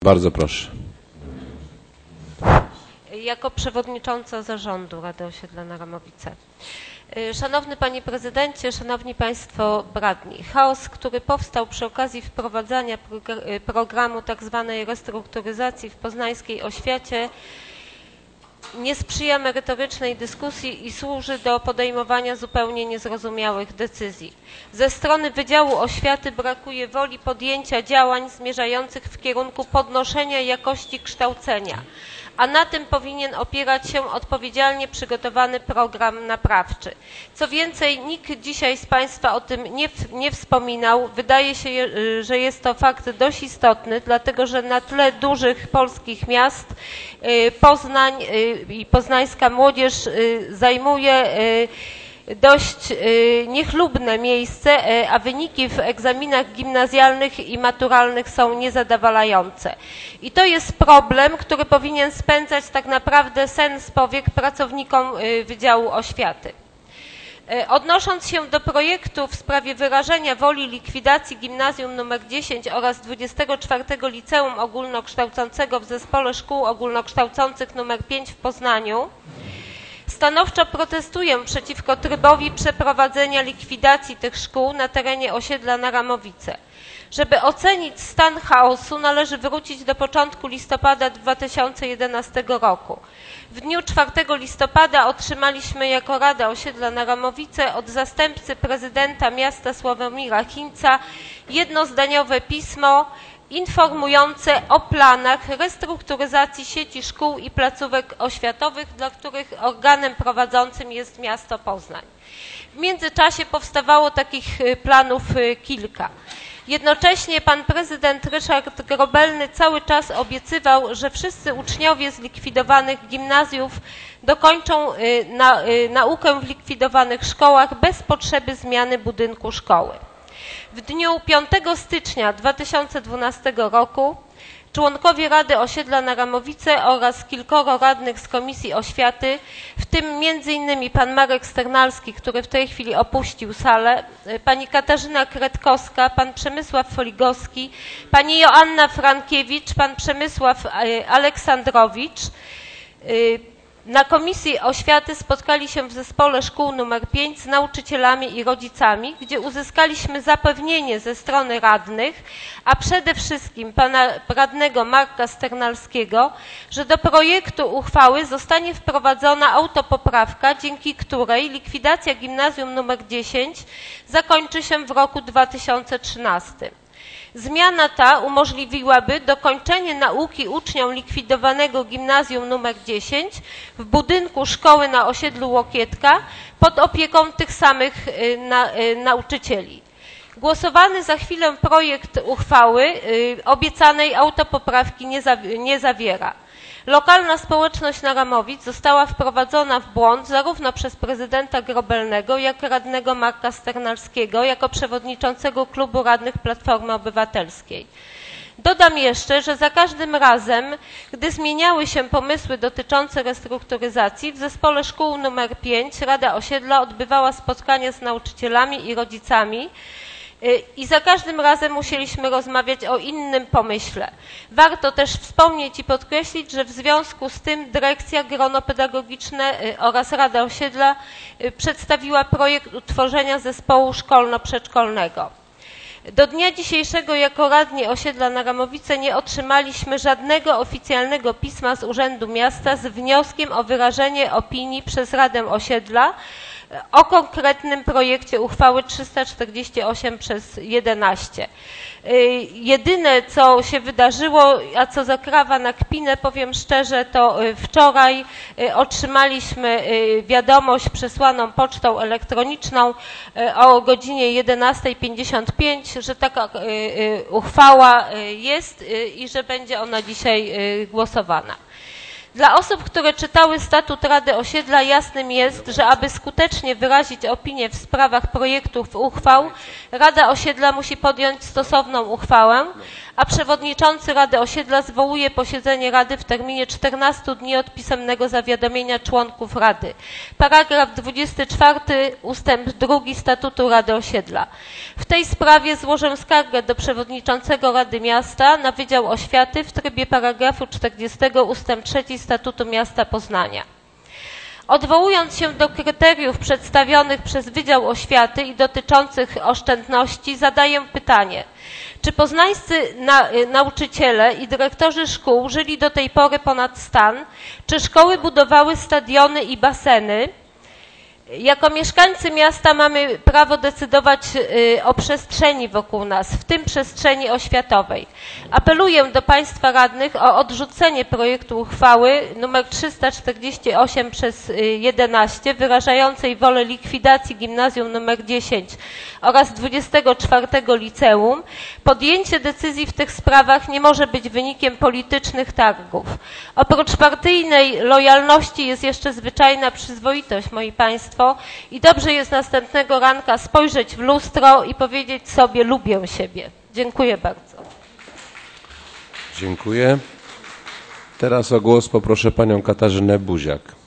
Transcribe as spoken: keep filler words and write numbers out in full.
Bardzo proszę. Jako przewodnicząca zarządu Rady Osiedla na Ramowice. Szanowny Panie Prezydencie, Szanowni Państwo Radni, chaos, który powstał przy okazji wprowadzania programu tzw. restrukturyzacji w poznańskiej oświacie, nie sprzyja merytorycznej dyskusji i służy do podejmowania zupełnie niezrozumiałych decyzji. Ze strony Wydziału Oświaty brakuje woli podjęcia działań zmierzających w kierunku podnoszenia jakości kształcenia, a na tym powinien opierać się odpowiedzialnie przygotowany program naprawczy. Co więcej, nikt dzisiaj z Państwa o tym nie, nie wspominał. Wydaje się, że jest to fakt dość istotny, dlatego że na tle dużych polskich miast Poznań i poznańska młodzież zajmuje dość niechlubne miejsce, a wyniki w egzaminach gimnazjalnych i maturalnych są niezadowalające. I to jest problem, który powinien spędzać tak naprawdę sen z powiek pracownikom Wydziału Oświaty. Odnosząc się do projektu w sprawie wyrażenia woli likwidacji gimnazjum nr dziesięć oraz dwudziestego czwartego Liceum Ogólnokształcącego w Zespole Szkół Ogólnokształcących nr pięć w Poznaniu, stanowczo protestuję przeciwko trybowi przeprowadzenia likwidacji tych szkół na terenie osiedla na Ramowice. Żeby ocenić stan chaosu, należy wrócić do początku listopada dwa tysiące jedenastego roku. W dniu czwartego listopada otrzymaliśmy jako Rada Osiedla na Ramowice od zastępcy prezydenta miasta Sławomira Hinca jednozdaniowe pismo informujące o planach restrukturyzacji sieci szkół i placówek oświatowych, dla których organem prowadzącym jest miasto Poznań. W międzyczasie powstawało takich planów kilka. Jednocześnie pan prezydent Ryszard Grobelny cały czas obiecywał, że wszyscy uczniowie z likwidowanych gimnazjów dokończą na, naukę w likwidowanych szkołach bez potrzeby zmiany budynku szkoły. W dniu piątego stycznia dwa tysiące dwunastego roku członkowie Rady Osiedla na Ramowice oraz kilkoro radnych z Komisji Oświaty, w tym między innymi pan Marek Sternalski, który w tej chwili opuścił salę, pani Katarzyna Kretkowska, pan Przemysław Foligowski, pani Joanna Frankiewicz, pan Przemysław Aleksandrowicz, na Komisji Oświaty spotkali się w Zespole Szkół nr pięć z nauczycielami i rodzicami, gdzie uzyskaliśmy zapewnienie ze strony radnych, a przede wszystkim pana radnego Marka Sternalskiego, że do projektu uchwały zostanie wprowadzona autopoprawka, dzięki której likwidacja gimnazjum nr dziesięć zakończy się w roku dwa tysiące trzynastym. Zmiana ta umożliwiłaby dokończenie nauki uczniom likwidowanego gimnazjum nr dziesięć w budynku szkoły na osiedlu Łokietka pod opieką tych samych na, nauczycieli. Głosowany za chwilę projekt uchwały obiecanej autopoprawki nie, za, nie zawiera. Lokalna społeczność na Ramowic została wprowadzona w błąd zarówno przez prezydenta Grobelnego, jak i radnego Marka Sternalskiego jako przewodniczącego klubu radnych Platformy Obywatelskiej. Dodam jeszcze, że za każdym razem, gdy zmieniały się pomysły dotyczące restrukturyzacji, w Zespole Szkół nr pięć Rada Osiedla odbywała spotkania z nauczycielami i rodzicami, i za każdym razem musieliśmy rozmawiać o innym pomyśle. Warto też wspomnieć i podkreślić, że w związku z tym dyrekcja, grono pedagogiczne oraz Rada Osiedla przedstawiła projekt utworzenia zespołu szkolno-przedszkolnego. Do dnia dzisiejszego jako radni Osiedla na Ramowice nie otrzymaliśmy żadnego oficjalnego pisma z Urzędu Miasta z wnioskiem o wyrażenie opinii przez Radę Osiedla o konkretnym projekcie uchwały trzysta czterdzieści osiem przez jedenaście. Jedyne, co się wydarzyło, a co zakrawa na kpinę, powiem szczerze, to wczoraj otrzymaliśmy wiadomość przesłaną pocztą elektroniczną o godzinie jedenastej pięćdziesiąt pięć, że taka uchwała jest i że będzie ona dzisiaj głosowana. Dla osób, które czytały statut Rady Osiedla, jasnym jest, że aby skutecznie wyrazić opinię w sprawach projektów uchwał, Rada Osiedla musi podjąć stosowną uchwałę, a przewodniczący Rady Osiedla zwołuje posiedzenie Rady w terminie czternastu dni od pisemnego zawiadomienia członków Rady. Paragraf dwudziesty czwarty ustęp drugi Statutu Rady Osiedla. W tej sprawie złożę skargę do przewodniczącego Rady Miasta na Wydział Oświaty w trybie paragrafu czterdziestego ustęp trzeci Statutu Miasta Poznania. Odwołując się do kryteriów przedstawionych przez Wydział Oświaty i dotyczących oszczędności, zadaję pytanie, czy poznańscy na, nauczyciele i dyrektorzy szkół żyli do tej pory ponad stan? Czy szkoły budowały stadiony i baseny? Jako mieszkańcy miasta mamy prawo decydować o przestrzeni wokół nas, w tym przestrzeni oświatowej. Apeluję do Państwa radnych o odrzucenie projektu uchwały nr trzysta czterdzieści osiem przez jedenaście wyrażającej wolę likwidacji gimnazjum nr dziesięć oraz dwudziestego czwartego liceum. Podjęcie decyzji w tych sprawach nie może być wynikiem politycznych targów. Oprócz partyjnej lojalności jest jeszcze zwyczajna przyzwoitość, moi Państwo, i dobrze jest następnego ranka spojrzeć w lustro i powiedzieć sobie: lubię siebie. Dziękuję bardzo. Dziękuję. Teraz o głos poproszę panią Katarzynę Buziak.